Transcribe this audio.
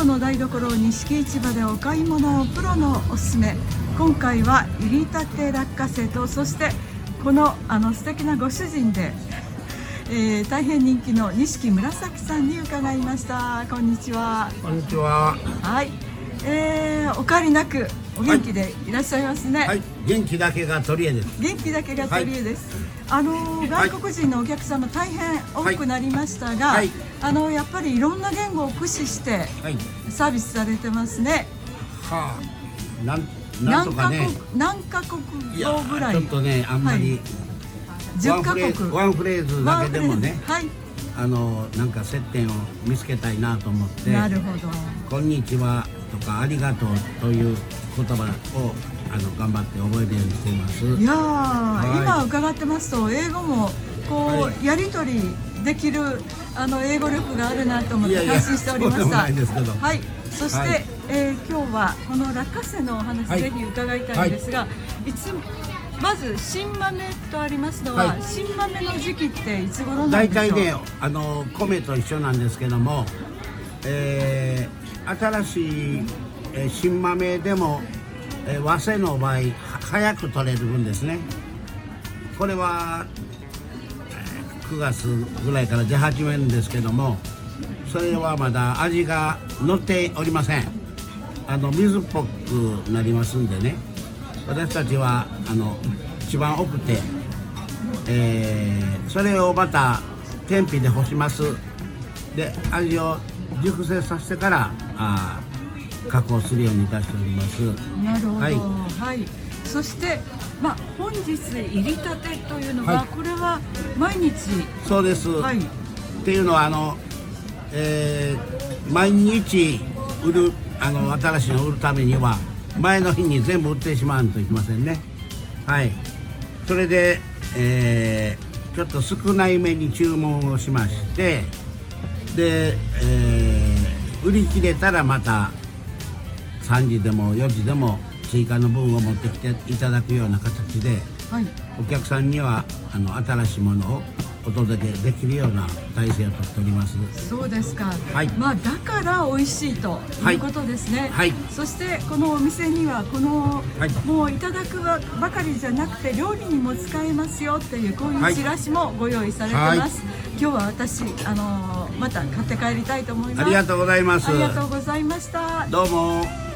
ロの台所錦市場でお買い物プロのおすすめ。今回は入りたて落花生と、そしてこの素敵なご主人で、大変人気の錦紫さんに伺いました。こんにちは。 こんにちは。 はい、お変わりなくお元気でいらっしゃいますね。 はい、元気だけが取り柄です。 元気だけが取り柄です。外国人のお客様大変多くなりましたが、 はいやっぱりいろんな言語を駆使してサービスされてますね。 はあ、なんとかね。 何カ国語ぐらい？ ちょっとね、あんまり、 10カ国。 ワンフレーズだけでもね、 はい。 なんか接点を見つけたいなと思って、 なるほど。 こんにちはとかありがとうという言葉を頑張って覚えるようにしています。 いやー、今伺ってますと英語もこう、やり取りできる英語力があるなと思って感心しておりました。はい。そして、今日はこの落花生のお話、ぜひ伺いたいんですが、まず新豆とありますのは、新豆の時期っていつ頃なんでしょう？大体ね、米と一緒なんですけども、新しい新豆でも早生の場合早く取れる分ですね。これは9月ぐらいから出始めるんですけども、それはまだ味が乗っておりません。水っぽくなりますんでね、私たちは一番奥て、それをまた天日で干します。で、味を熟成させてから加工するようにいたしております。 なるほど。はい。そして、本日入りたてというのは、これは毎日。 そうです。 はい。 っていうのは毎日売る新しいのを売るためには前の日に全部売ってしまわんといけませんね。はい。それで、ちょっと少ないめに注文をしまして、で、売り切れたらまた3時でも4時でも追加の分を持ってきていただくような形で、お客さんには新しいものをお届けできるような体制をとっております。 そうですか。はい。だから美味しいということですね。はい。そしてこのお店にはもういただくばかりじゃなくて料理にも使えますよっていうこういうチラシもご用意されてます。今日は私また買って帰りたいと思います。 ありがとうございます。 ありがとうございました。 どうも。